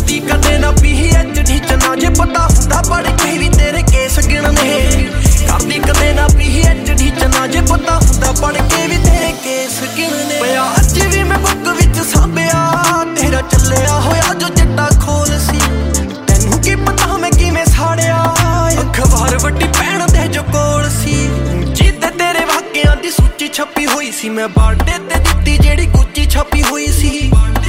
ਕਰਦੀ ਕਦੇ ਨਾ PhD ਚ ਨਾ ਜੇ ਪਤਾ ਹੁੰਦਾ ਪੜ੍ਹ ਕੇ ਵੀ ਤੇਰੇ ਕੇਸ ਗਿਣਨੇ ਕਰਦੀ ਕਦੇ ਨਾ PhD ਚ ਨਾ ਜੇ ਪਤਾ ਹੁੰਦਾ ਪੜ੍ਹ ਕੇ ਵੀ ਤੇਰੇ ਕੇਸ ਗਿਣਨੇ ਪਿਆ ਅੱਜ ਵੀ ਮੈਂ ਬੁੱਕ ਵਿੱਚ ਸਾਂਭਿਆ ਤੇਰਾ ਚੱਲਿਆ ਹੋਇਆ ਜੋ ਚਿੱਟਾ ਖੋਲ ਸੀ ਤੈਨੂੰ ਕੀ ਪਤਾ ਮੈਂ ਕਿਵੇਂ ਸਾੜਿਆ ਅਖਬਾਰ ਵੱਡੀ ਭੈਣ ਦੇ ਜੋ ਕੋਲ ਸੀ ਜਿੱਦੇ ਤੇਰੇ ਵਾਕਿਆਂ ਦੀ ਸੂਚੀ ਛਪੀ ਹੋਈ ਸੀ ਮੈਂ ਬਰਥਡੇ ਤੇ ਦਿੱਤੀ ਜਿਹੜੀ ਗੁੱਚੀ ਛਪੀ ਹੋਈ ਸੀ